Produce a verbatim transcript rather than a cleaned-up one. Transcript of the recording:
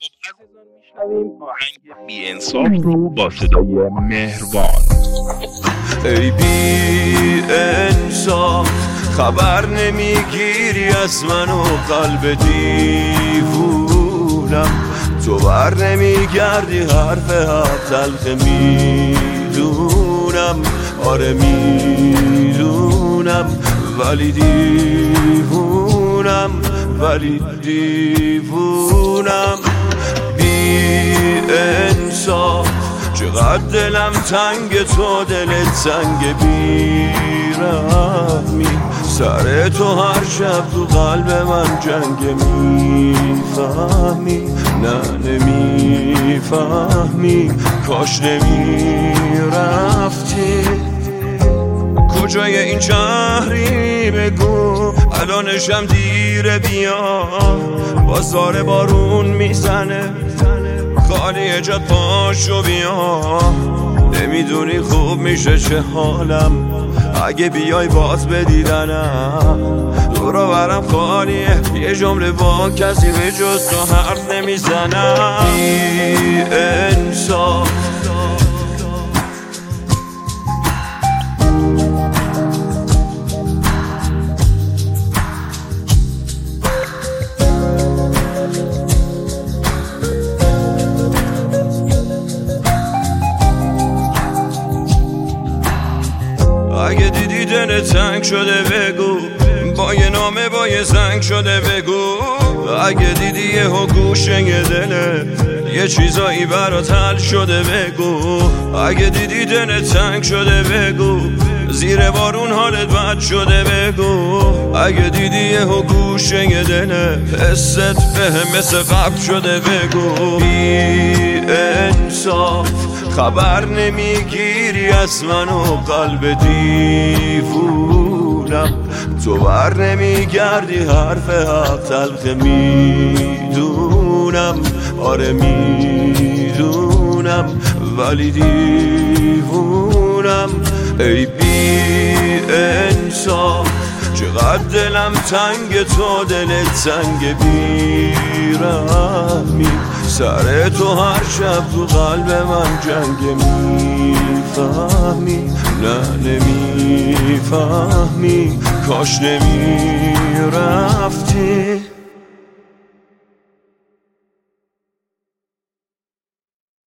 عزیزان میشنویم آهنگ بی انصاف رو با صدای مهربان. ای بی انصاف خبر نمیگیری از من و قلب دیوونم، تو بر نمیگردی حرف حق تلخ میدونم، آره میدونم ولی دیوونم ولی دیوونم. بی انصاف چقدر دلم تنگ تو دلت تنگ، بیرحمی سر تو هر شب تو قلب من جنگ، میفهمی نه نمیفهمی کاش نمیرفتی. کجای این شهری بگو الانشم دیره، بیا بازار بارون میزنه خالی جا پاشو بیا. نمیدونی خوب میشه چه حالم اگه بیای باز بدیدنم، دورو برم خالیه یه جمله با کسی به جز تو حرف نمیزنم. بی انصاف اگه دیدی دل تنگ شده بگو، با یه نامه با یه زنگ شده بگو. اگه دیدی یه ها گوشه یه دله یه چیزایی برات حل شده بگو. اگه دیدی دل تنگ شده بگو، زیر بارون حالت بد شده بگو. اگه دیدی یه ها گوشه یه دله حست به مثل قبل شده بگو. بی انصاف خبر نمیگیری از من و قلب دیوونم، تو بر نمیگردی حرف حق تلخ میدونم، آره میدونم ولی دیوونم. ای بی انصاف چقدر دلم تنگ تو دلت تنگ، بیرحمی سر تو هر شب تو قلب من جنگ، میفهمی نه نمیفهمی کاش نمیرفتی.